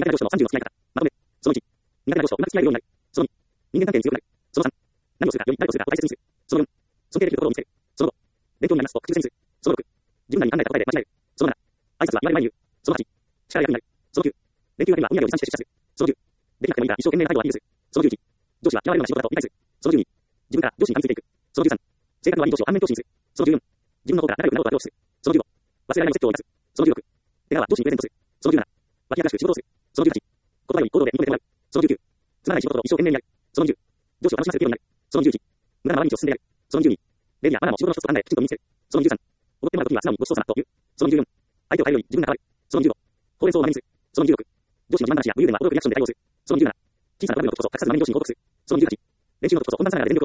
手な上司の30の付き合い方。まとめ。その1、苦手な上司とうまく付き合えるようになる。その2、人間関係に強くなる。その3、何をするか、より誰をするかを大切にする。その4、尊敬できるところを見つける。その5、勉強になりますと口癖にする。その6、自分なりに考えた答えで間違える。その7、挨拶は言われる前に言う。その8、力や役になる。その9、連休明けには本屋を持参して出社する。その10、できなくてもいいが一生懸命な態度をアピールする。その11、上司は嫌われるような仕事だと理解する。その12、自分から上司に噛みついていく。その13、性格の悪い上司を反面教師にする。その14、自分の方から仲良くなろうと後押しする。その15、忘れられない説教を生かす。その16、手柄は上司にプレゼントする。その17、脇役らしく仕事をする。その18、言葉より行動で認めてもらう。その19、つまらない仕事と一生懸命にやる。その20、上司を楽しませるようになる。その21、無駄な毎日を進んでやる。その22、礼儀やマナーも仕事の一つと考え、きちんと身につける。その23、おごってもらう時には素直にごちそうさまと言う。その24、相手を変えるように自分が変わる。その25、ほうれん草を真似にする。その26、上司の自慢話や武勇伝は程よくリアクションで対応する。その27、小さなトラブルの時こそ隠さず真に上司に報告する。その28、練習の時こそ本番さながらで